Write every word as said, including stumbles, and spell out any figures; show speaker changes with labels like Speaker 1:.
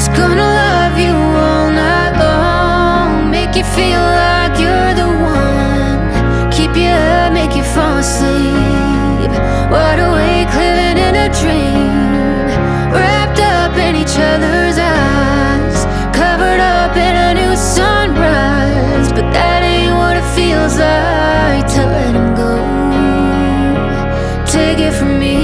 Speaker 1: gonna love you all night long, make you feel like you're the one, keep you up, make you fall asleep, wide awake, living in a dream, wrapped up in each other's eyes, covered up in a new sunrise. But that ain't what it feels like to let him go. Take it from me,